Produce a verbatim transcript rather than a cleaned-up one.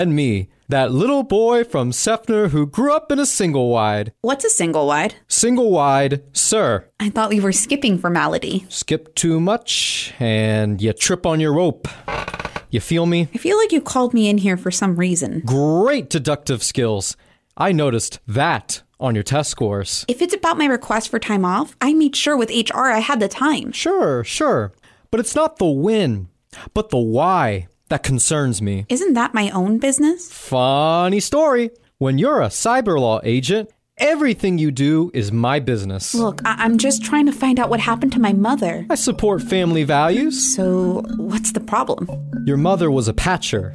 And me, that little boy from Seffner who grew up in a single wide. What's a single wide? Single wide, sir. I thought we were skipping formality. Skip too much and you trip on your rope. You feel me? I feel like you called me in here for some reason. Great deductive skills. I noticed that on your test scores. If it's about my request for time off, I made sure with H R I had the time. Sure, sure. But it's not the when, but the why that concerns me. Isn't that my own business? Funny story. When you're a cyber law agent, everything you do is my business. Look, I- I'm just trying to find out what happened to my mother. I support family values. So, what's the problem? Your mother was a patcher.